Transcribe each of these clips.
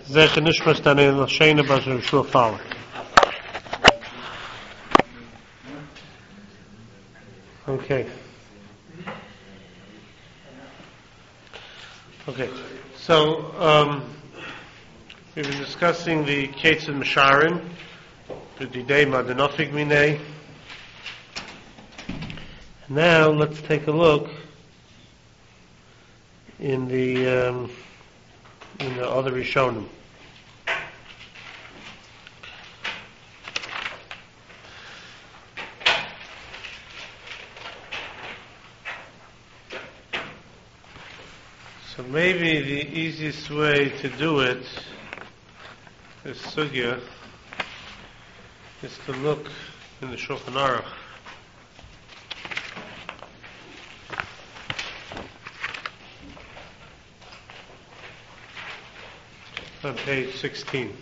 Zecher Nishmas Daniel Shana Bazar Shua Fowler. Okay. So we've been discussing the Kates and Misharin, the Didei Madanofik Minei. Now let's take a look in the other Rishonim. So maybe the easiest way to do it, this sugya, is to look in the Shulchan Aruch. On page 16.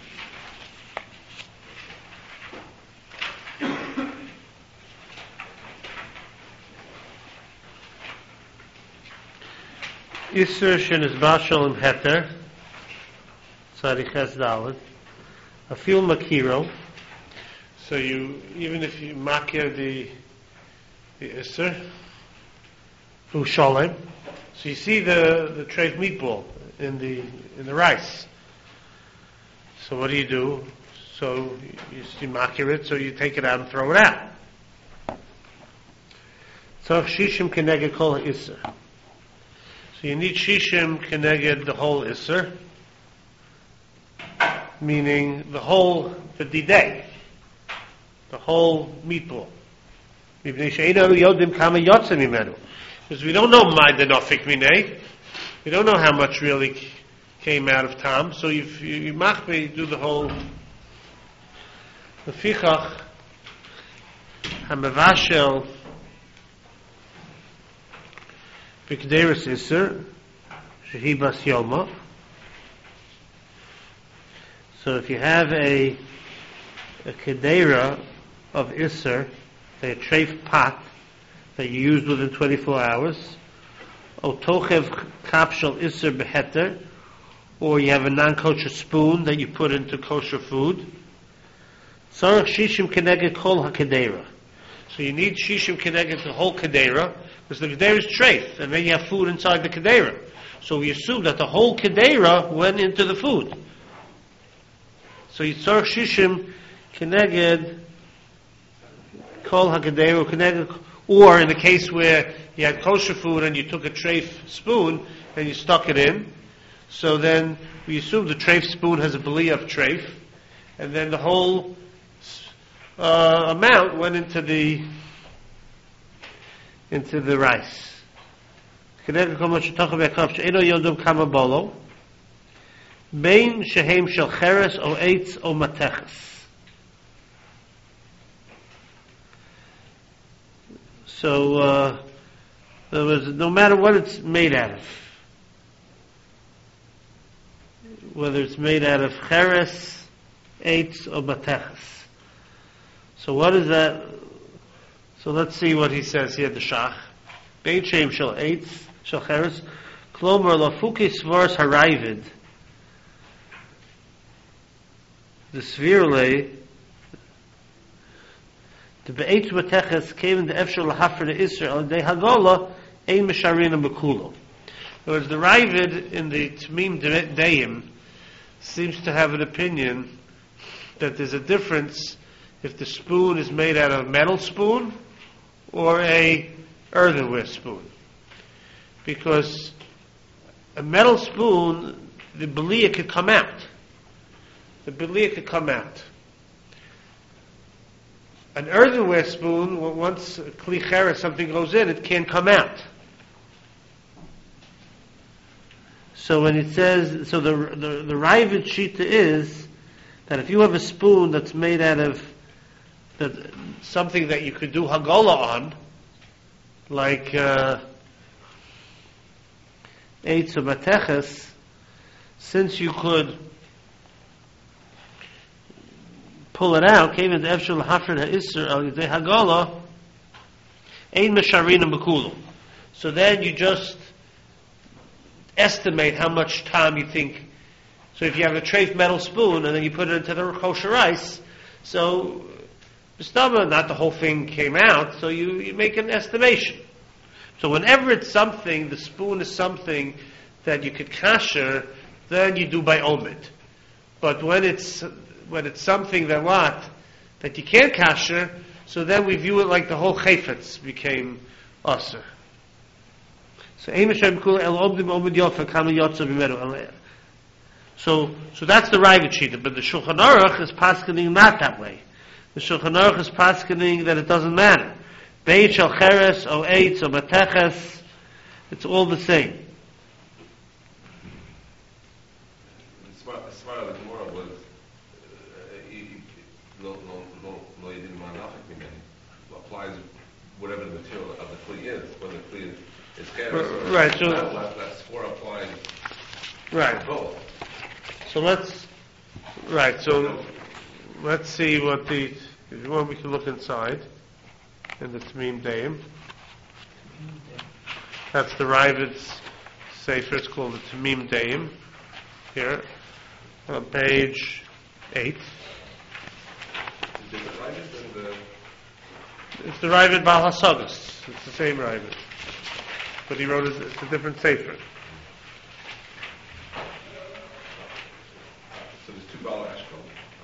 Isser shenis bashal im heter, tzarich es daled, afil makiro. So you, even if you makir the isser, hu shalem. So you see the treif meatball in the rice. So what do? So you makir it, so you take it out and throw it out. So shishim keneged kol isser. So you need shishim keneged the whole isser, meaning the didei, the whole meatball. Because we don't know my denofik minei, we don't know how much really came out of tam. So you machme do the whole. Lefichach hamavashel. B'kederis Isser, shehi bas yoma. So if you have a kedera of Isser, a treif pot that you used within 24 hours, o tochev kapshel Isser beheter, or you have a non-kosher spoon that you put into kosher food, tzarech shishim keneged kol hakedera. So you need shishim keneged the whole kedera, because the kedera is treif, and then you have food inside the kedera. So we assume that the whole kedera went into the food. So you tzarech shishim keneged kol hakedera keneged, or in the case where you had kosher food and you took a treif spoon and you stuck it in, so then we assume the treif spoon has a beli of treif, and then the whole amount went into the rice. Bein shehem shel cheres o eitz o mateches. So there was, no matter what it's made out of, whether it's made out of cheres, eitz or mateches. So what is that? So let's see what he says here, the Shach. Bein shehem shel eitz, shel cheres, klomer lafuki svars harayvid. The svirle, the be'etz mateches came in the efshel lahafer the Israel, they hagola, ein misharina mekulo. In other words, the Ravid in the Tmim Deim seems to have an opinion that there's a difference if the spoon is made out of a metal spoon or a earthenware spoon. Because a metal spoon, the belia could come out. The belia could come out. An earthenware spoon, once a kli cheres, something goes in, it can't come out. So when it says, so the Ravid Shita is that if you have a spoon that's made out of something that you could do hagola on, like eitz or mateches, since you could pull it out, came into efshel hafred ha'isser al yedei hagola, ein mesharina mekulo. So then you just estimate how much time you think. So if you have a treif metal spoon and then you put it into the kosher rice, so not the whole thing came out, so you make an estimation. So whenever it's something, the spoon is something that you could kasher, then you do by omid. But when it's something that you can't kasher, so then we view it like the whole chayfetz became aser. So So that's the Ravid Shita, but the Shulchan Aruch is paskening not that way. The Shulchan Aruch is paskening that it doesn't matter. Beit shel cheres, or eitz, or mateches, it's all the same. The smart of the Gemara was no yidin ma'anachik mimeni. Applies whatever the material of the kli is. Whether the kli is cheres or right. So that's for applying. Right. Both. So let's see what if you want, we can look inside in the Tamim Deim. That's the Ravid's Sefer. It's called the Tamim Deim. Here, on page 8. It's the Ravid Baal HaSagas. It's the same Ravid, but he wrote it's a different Sefer. So there's two Baal Ashkel.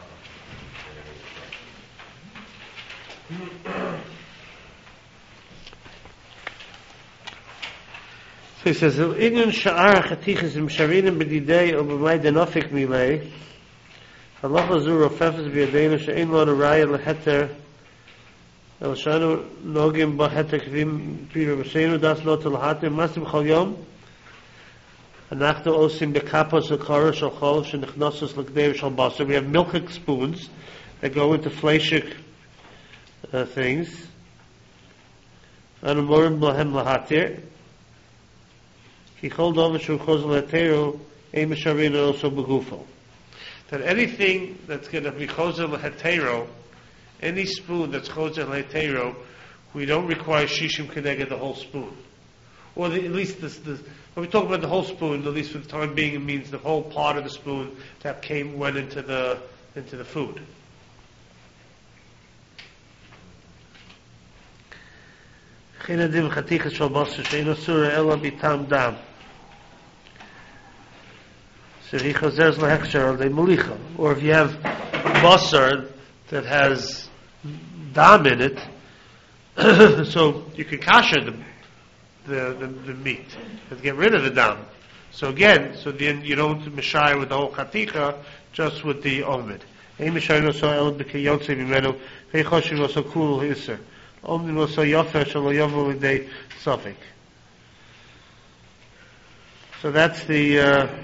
So he says, "Inyan sha'ar chatiches imsharinim b'didei or b'may denofik milei halacha zu rofefes b'yadeinu she'ein lo raya leheter el shanu nogim b'heter kvim pira b'sheinu das lo telhatim masim chol yom anachnu osim b'kapos l'kara shal chol shenichnosus l'kdei shal basar." We have milchik spoons that go into fleishik things. Anu morim blahem lahatir. He called over to Chozel Hetero, also Begufo. That anything that's going to be Chozel Hetero, any spoon that's Chozel Hetero, we don't require Shishim Keneged the whole spoon. Or at least when we talk about the whole spoon, at least for the time being, it means the whole part of the spoon that went into the food. So if you have basar that has dam in it, so you can kasher the meat and get rid of the dam. So then you don't mishai with the whole chaticha, just with the omid. So that's the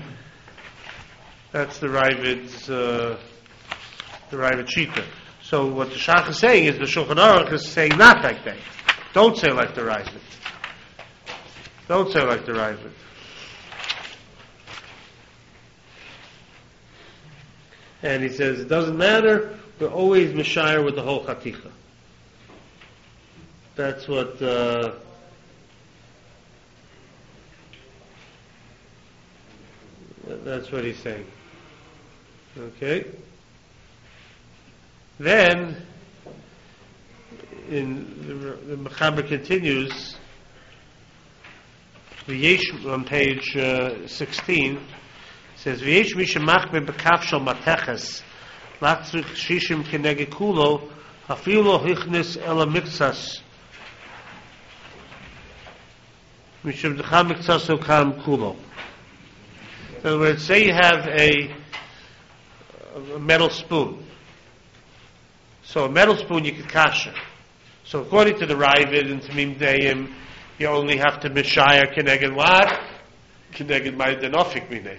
Ravid's the Ravid Shita. So what the Shach is saying is the Shulchan Aruch is saying not like that. Don't say like the Ravid. Don't say like the Ravid. And he says it doesn't matter. We're always mishayir with the whole chaticha. That's what he's saying. Okay. Then, the Mechaber continues. V'yesh on page 16 says V'yesh mishamach b'kaf shel mateches lachtzrich shishim keneged kulo afilo hichnis ela miktsas. In other words, say you have a metal spoon. So a metal spoon you could kasher. So according to the Ravid and Tamim Deim, you only have to mishayar keneged what? Keneged my denofik minay.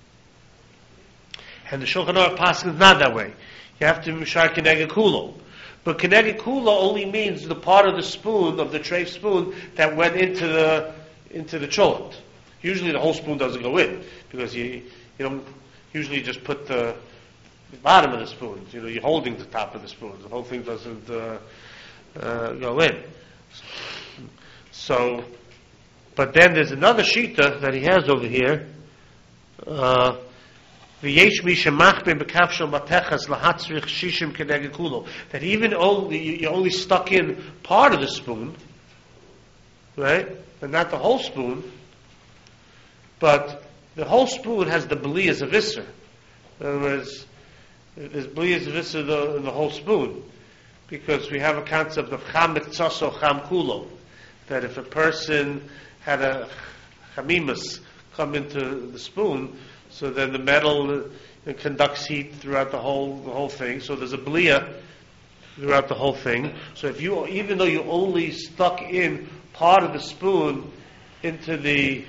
And the Shulchan Aruch Pasuk is not that way. You have to mishayar keneged kulo. But keneged kulo only means the part of the spoon, of the treif spoon, that went into the cholent. Usually the whole spoon doesn't go in, because you don't usually just put the bottom of the spoon. You're holding the top of the spoon. The whole thing doesn't go in. So, but then there's another shita that he has over here, That even you only stuck in part of the spoon, right? And not the whole spoon, but the whole spoon has the bliyas of Isser. In other words, there's bliyas of Isser in the whole spoon. Because we have a concept of cham mikzaso cham kulo. That if a person had a chamimus come into the spoon, so then the metal conducts heat throughout the whole thing. So there's a bliya throughout the whole thing. So even though you only stuck in part of the spoon into the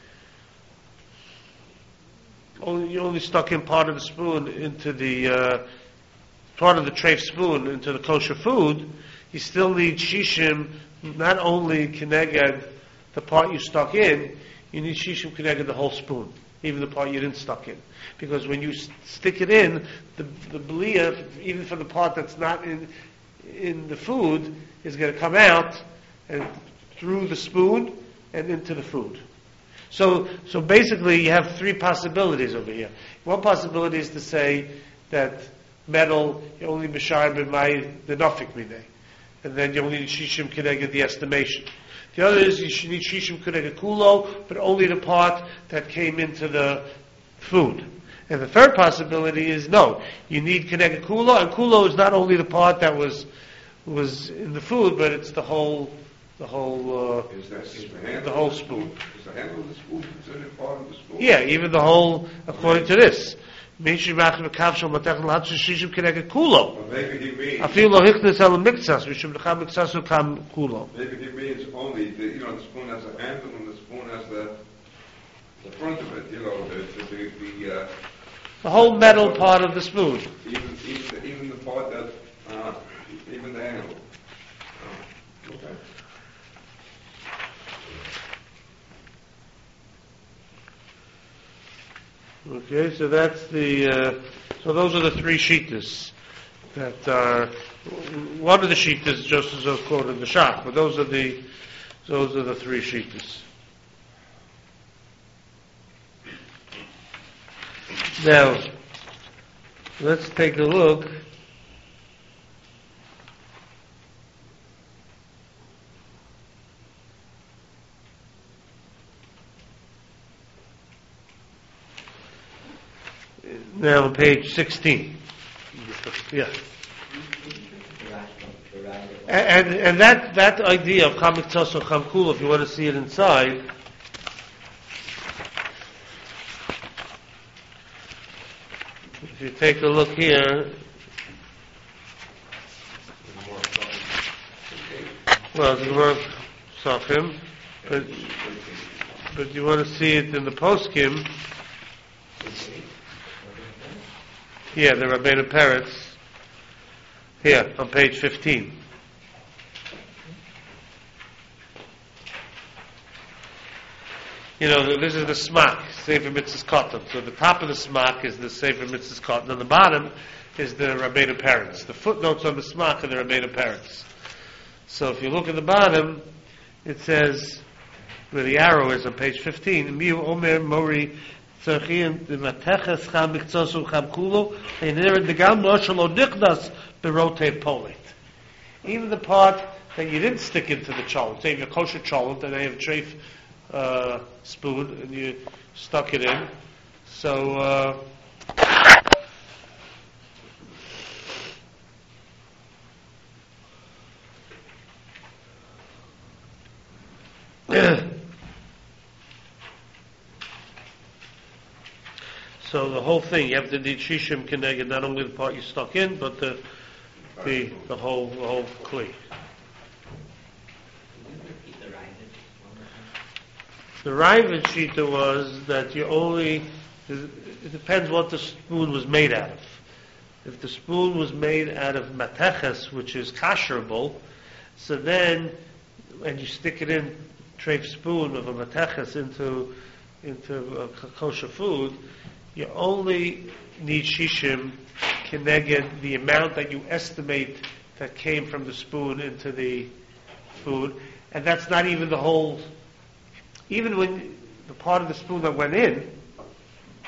part of the treif spoon into the kosher food, you still need shishim, not only keneged the part you stuck in, you need shishim keneged the whole spoon, even the part you didn't stuck in. Because when you stick it in, the bliyah, even for the part that's not in the food, is going to come out and through the spoon and into the food. So basically you have three possibilities over here. One possibility is to say that metal, you only b'shar b'may the nafik minay, and then you only need shishim keneged the estimation. The other is you need shishim keneged kulo, but only the part that came into the food. And the third possibility is no, you need keneged kulo, and kulo is not only the part that was in the food, but it's the whole spoon. Is the handle of the spoon considered part of the spoon? Yeah, even the whole, according to this. But maybe he means only the, the spoon has a handle and the spoon has the front of it, the whole metal part of the spoon. Even the part that, even the handle. Okay. Okay, so that's so those are the three shittas that are, one of the shittas just as quoted in the Shach, but those are the three shittas. Now, let's take a look. Now on page 16. Yeah. And that idea of Cham Mikzaso Cham Kulo, if you want to see it inside, if you take a look here, well, it's more Safim, but you want to see it in the Poskim. Here, the Rabbeinu Peretz, here, on page 15. This is the smak, Sefer Mitzvahs Cotton. So the top of the smak is the Sefer Mitzvahs Cotton, and the bottom is the Rabbeinu Peretz. The footnotes on the smak are the Rabbeinu Peretz. So if you look at the bottom, it says, where the arrow is on page 15, Miu Omer Mori even the part that you didn't stick into the cholent, say you have a kosher cholent and I have a treif spoon and you stuck it in. So so the whole thing, you have to need shishim keneged, not only the part you stuck in, but the whole kli. The Ravid Shita was that it depends what the spoon was made out of. If the spoon was made out of mateches, which is kasherable, so then when you stick it in treif spoon of a mateches into kosher food, you only need shishim keneged the amount that you estimate that came from the spoon into the food, and that's not even the whole. Even when the part of the spoon that went in,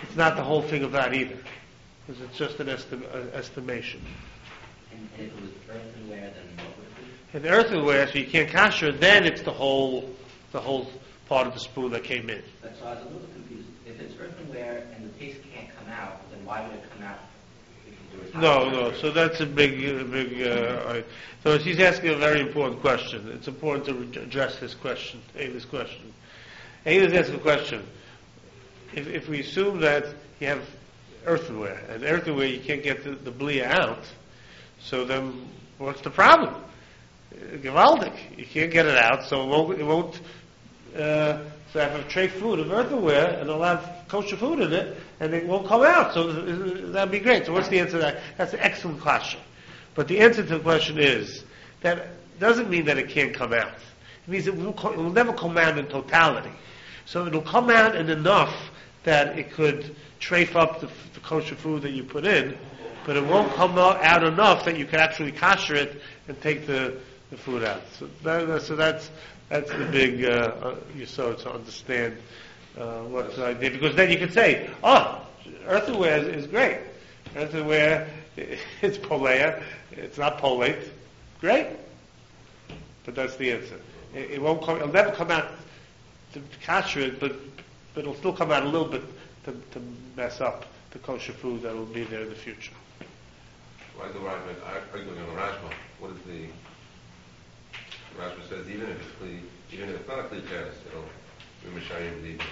it's not the whole thing of that either, because it's just an estimation. And if it was earthenware, then what would it be? In earthenware, so you can't kasher, then it's the whole part of the spoon that came in. That's why I was a little confused. If it's earthenware and the paste can't come out, then why would it come out? No. So that's a big. So she's asking a very important question. It's important to address this question, Ayla's question. Ayla's asking a question. If we assume that you have earthenware, and earthenware you can't get the blia out, so then what's the problem? Gewaldig. You can't get it out, so it won't. So I have a tray food of earthenware, and I'll have kosher food in it, and it won't come out. So that'd be great. So what's the answer to that? That's an excellent question. But the answer to the question is that doesn't mean that it can't come out. It means it will never come out in totality. So it'll come out in enough that it could trafe up the kosher food that you put in, but it won't come out enough that you can actually kasher it and take the food out. So that's the big yesod to understand what's the idea. Because then you can say, earthenware is great. Earthenware, it's polea. It's not polate. Great. But that's the answer. It won't come. It'll never come out to kasher it, but it'll still come out a little bit to mess up the kosher food that will be there in the future. Why is the Rashba arguing on the Rashba? What is the Rashba says? Even if it's not a clean teres, it'll be mishayim leaving.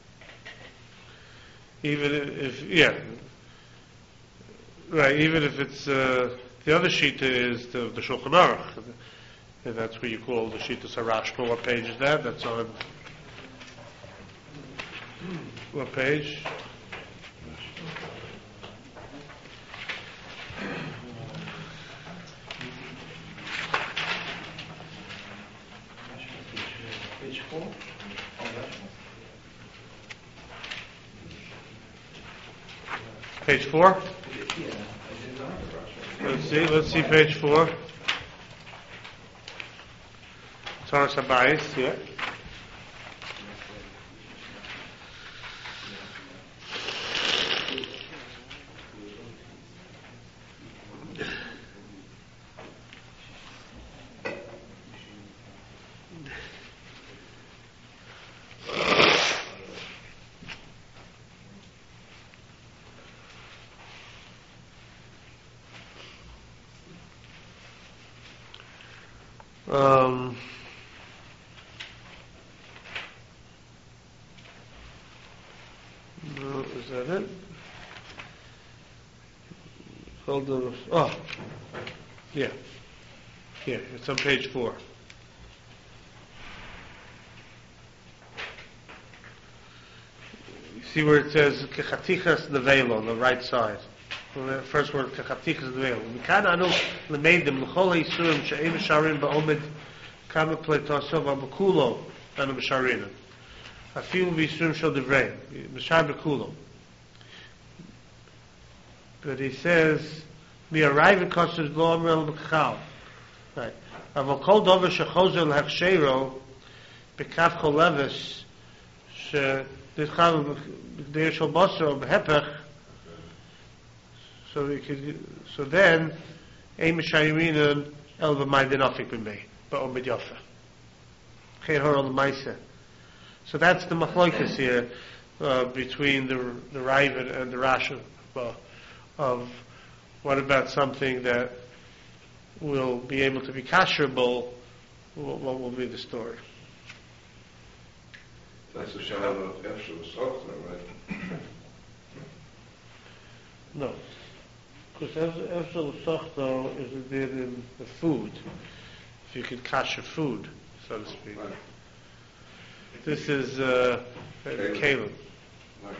Even if right. Even if it's the other shita is the Shulchan Aruch, and that's what you call the shita Sarashba. What page is that? That's on what page? Page 4. Page 4? Let's see page 4. Torah Sabayis, yeah. No, is that it? Hold on. Oh, yeah. Here, it's on page 4. You see where it says Kechatichas Nevelo on the right side. The first word Kechatichas Nevelo. Mikan anu lemeidim l'chol ha'isurim she'em misharim ba'omid kama pleitosov ha'bakulo anu misharinam. Afilu v'isurim shel divrei mishar b'kulo. But he says mi arrive in kosher lo amr el b'chal. Right. Aval kol dover shechozer l'hachshero b'kaf choleves she'nitchal b'gdeir shel basar b'hepech. So then, ein mishayirinan el b'maydin afik b'mei ba'omid yafa. Chein hor al ma'isa. So that's the machlokas here between the Ravid and the Rasha of what about something that will be able to be kasherable. What will be the story? That's the shadow of Efshel Sochta, right? No. Because Efshel Sochta is a bit in the food. If you can kasher food, so to speak. Right. This is Caleb. Right.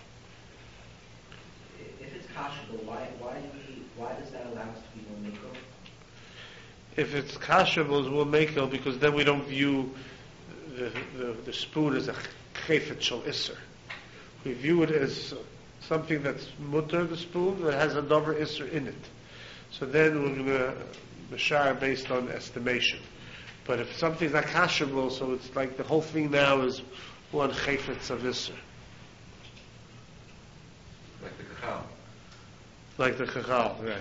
If it's kosherable, why does that allow us to be no mikro? If it's kasherable, we'll make it because then we don't view the spoon as a chefet shel isser. We view it as something that's mutter, the spoon, that has a dover isser in it. So then we're going to mashar based on estimation. But if something's not kasherable, so it's like the whole thing now is one chefetz of isser. the kachal. Like the chachal, right.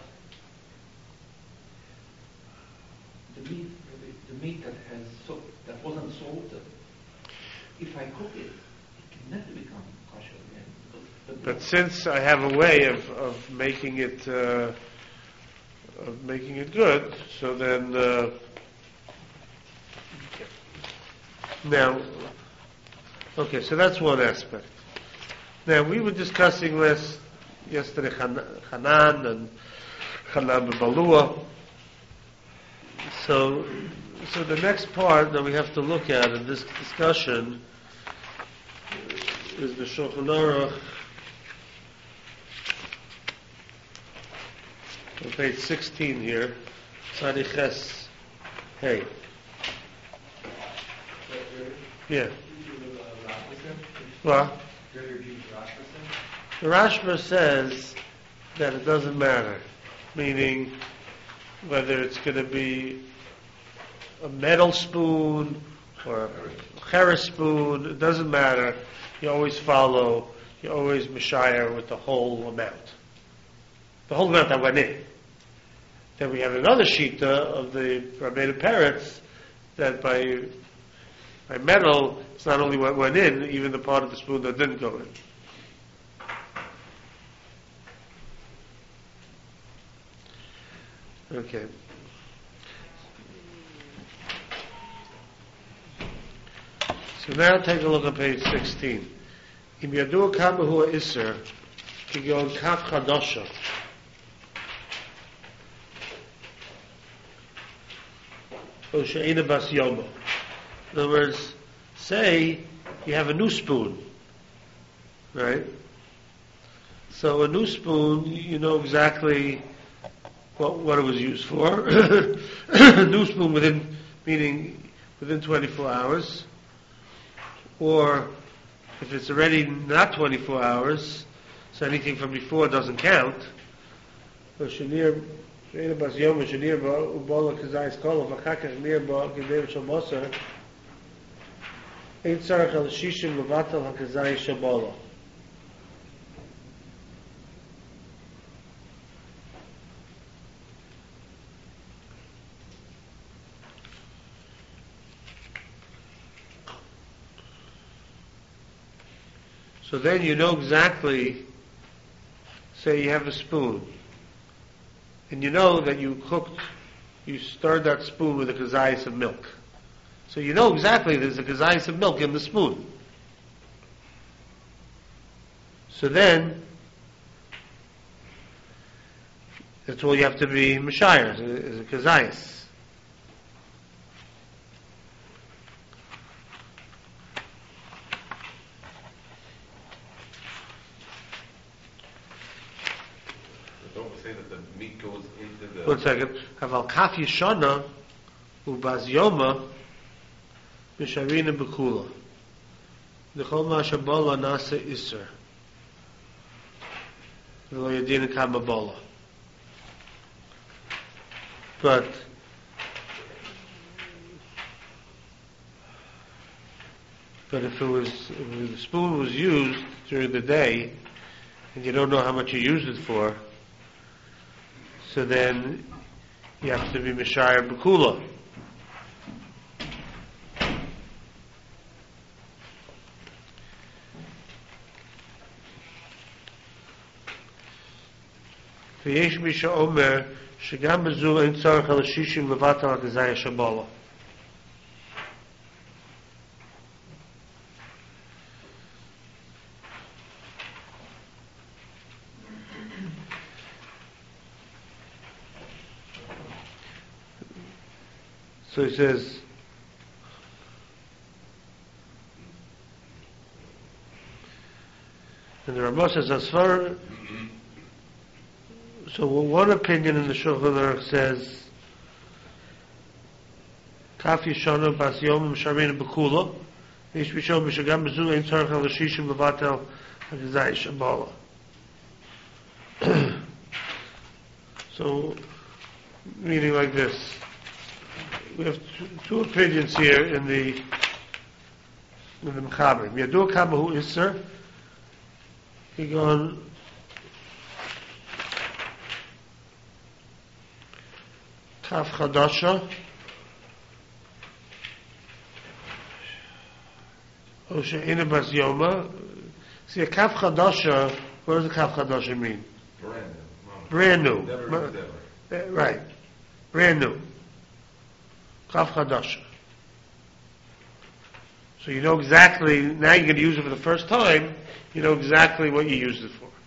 The meat that wasn't salted, if I cook it, it can never become kosher again. But since I have a way of making it good, so then now, okay, so that's one aspect. Now we were discussing yesterday Hanan and Hanan Balua. So the next part that we have to look at in this discussion is the Shulchan Aruch on page 16 here, Tzadiches Hey. Yeah. Well, the Rashba says that it doesn't matter, meaning whether it's going to be a metal spoon or a cheres spoon, it doesn't matter. You always mishayar with the whole amount. The whole amount that went in. Then we have another shita of the Rabbeinu Peretz that by metal, it's not only what went in, even the part of the spoon that didn't go in. Okay. So now take a look at page 16. Im yadu kama hua iser, kigon kaf chadosha. O she'ena bas yoma. In other words, say you have a new spoon, right? So a new spoon, you know exactly what it was used for. A new spoon meaning within 24 hours. Or if it's already not 24 hours, so anything from before doesn't count. So shenir bas yom shenir ubola kazayis kol v'chakach nir ba gedev shel moser ein tzarich al shishim levatal hakazayis shabola. So then you know exactly, say you have a spoon, and you know that you stirred that spoon with a kazayas of milk. So you know exactly there's a kazayas of milk in the spoon. So then, that's all you have to be mishayar, is a kazayas. One second. Haval kaf yishana ubaz yoma misharina bekula. L'chol ma shabola nasa iser. V'lo yadina kama bola. But if the spoon was used during the day and you don't know how much you used it for, so then you have to be Mishayar B'kula. V'yesh misha omer shegam bezu ein tzarech al shishim levatal hakazaya shabola. So he says, and the Ramah says, as far, so one opinion in the Shulchan Aruch says, Kaf yishonu bas yom misharina b'kula, ish b'shom b'shagam b'zu ein tzarech al shishim levatel hakazai shabola. So, meaning like this. We have two opinions here in the Mechaber. Yadu kama hu iser, kigon Kaf Chadasha. O she'ena bas yoma. See, a Kaf Chadasha, what does a Kaf Chadasha mean? Brand new. Brand new. Never used ever. Right. Brand new. Kaf Chadasha. So you know exactly, now you're going to use it for the first time, you know exactly what you used it for.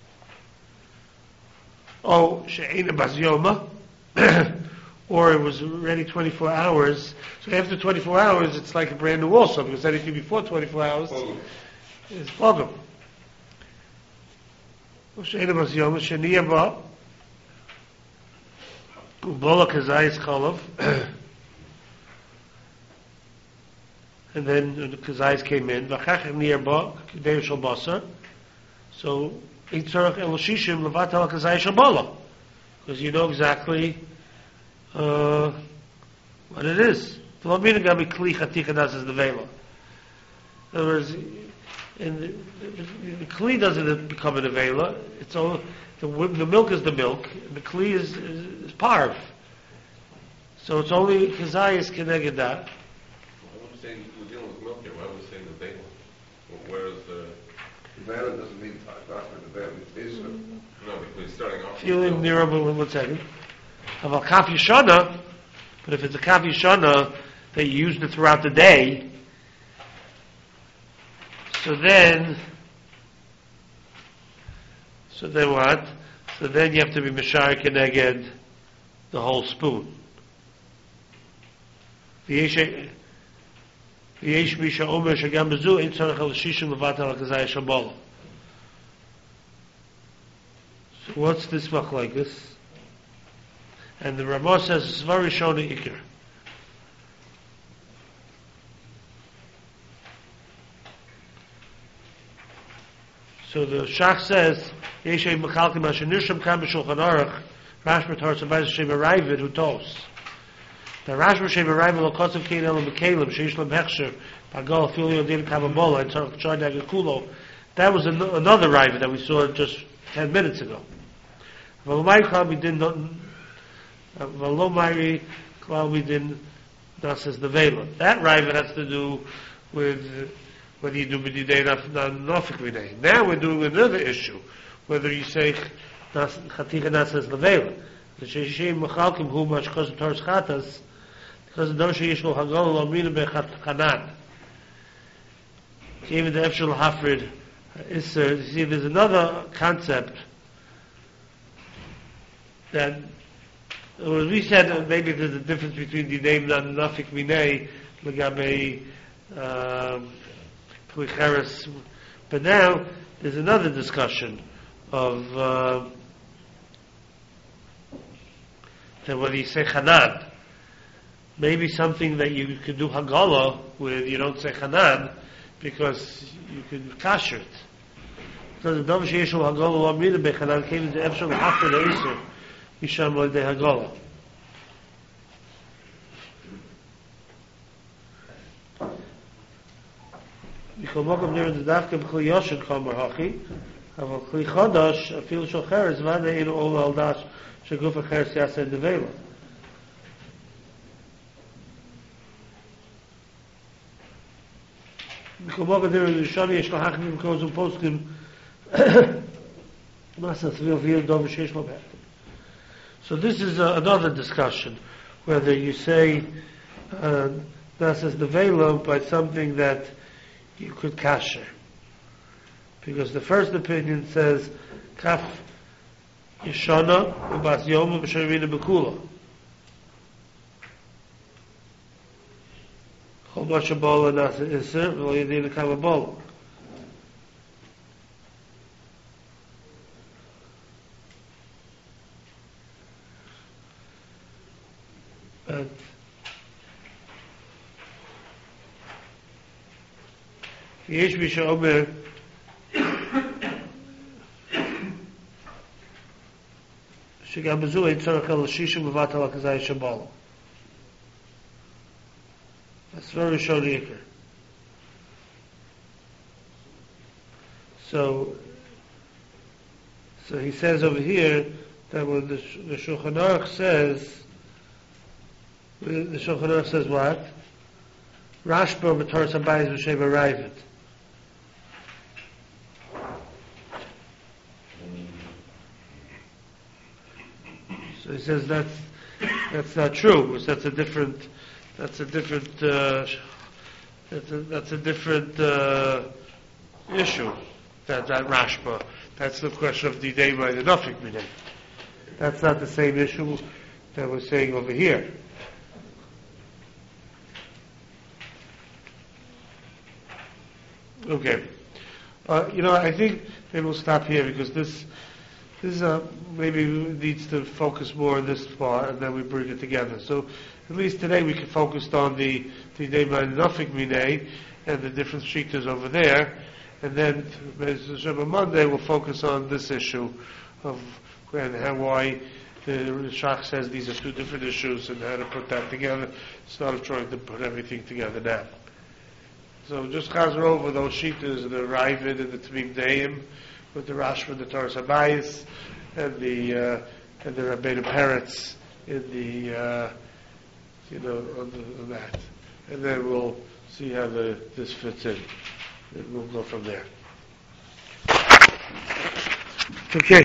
Oh, she'ena bas yoma. Or it was already 24 hours. So after 24 hours, it's like a brand new also, because anything before 24 hours is pogum. She'ena bas yoma, she'niyah ba. Ubola kazayis cholov. And then the kazayis came in. V'chach niyah ba, k'dei shal basar. So, itzarach el shishim levat al kazayis shal bala. Because you know exactly what it is. The Lamina Gabi Kli Chatichadas is the Vela. In other words, the Kli doesn't become an Vela. It's all the milk is the milk, and the Kli is parv. So it's only Kazayas Keneged that. Why would you say we're dealing with milk here? Why would we say the bagel? Where is the... The Vela doesn't mean Takach, the Vela is No, we're starting off... Feeling near 1 second. About Kaf Yishana, but if it's a Kaf Yishana that you used it throughout the day, so then what? So then you have to be Mishar Keneged the whole spoon. V'yesh Misha Omer Shagam Bezu Ein Tzarech Al Shishim Levat Al Kazay Shabala. So what's this machlokes? And the Ramah says it's very shona ikir. So the Shach says, Yeshay Mechalkim Asher Nisham Kam B'Shulchan Aruch, Rashba Tar Tzavayz Shem Arayvid Hu Tos. The Rashba Shem Arayvid Lo Kotzav Kein Elam B'Kelim, Sheish Lam Hechsher, Pagol Filio Din Kamabola, and Tzarech Tzarech Kulo. That was another Rayvid that we saw just 10 minutes ago. V'lomay Chal B'Din V'lomay Klal B'Din Nasas the Vela. That Rayvid has to do with whether you do b'didei nafik b'didei. Now we're doing another issue, whether you say chaticha nasas levela. The sheishim mechalkim hu mashchos tor's chatas, because the dosha yishlo hagol lo mina bechanan. Even the efshel hafrid iser. You see, there's another concept that we said maybe there's a difference between didei nafik b'didei legabe but now there's another discussion of that whether you say Hanan, maybe something that you could do Hagala with, you don't say Hanan because you could kasher it. Because the Dov Sheishu Hagala Lo Amida Bechanan came into Efshel after the Isser Misham Lo De Hagala. Because Mokam near the Dafka B'Kli Yoshin Chomer Hachi, Aval Kli Chodosh, Afil Shocher, is Vada Einu Ol Al Dash, Shaguf Acher Siyasa Devela. Because Mokam near the Shani Yesh Lahachim Because of Poskim, Masa Tvil Vil Dov Shesh Lo Bechtim. So this is another discussion, whether you say Nasas Devela by something that you could kasher. Because the first opinion says, Kaf Yishana, Ubas Yom, B'Shavina B'Kula. Chol Mashabola Nasa Isser, V'lo Yedina Kamabola. But יש מי שאומר שגם בזו אין צורך על שישים לבט על הכזאי שבול. That's very short ikr. So he says over here that when the Shulchan Aruch says The Shulchan Aruch says what? Rashba b'Toras Habayis b'Shem Ravid. So he says that's not true. Because that's a different issue. That Rashba. That's the question of the day by the Nafik Minay. That's not the same issue that we're saying over here. Okay. I think maybe we'll stop here because this maybe needs to focus more on this part, and then we bring it together. So at least today we can focus on the Neiman Nafik Minay and the different shittas over there, and then on Monday we'll focus on this issue of why the Shach says these are two different issues and how to put that together instead of trying to put everything together now. So just chazer over those shittas, the Ravid and the Tamim Deim, with the Rashba and the Toras Habayis, and the Rabbeinu Peretz in the on that, and then we'll see how this fits in, and we'll go from there. Okay.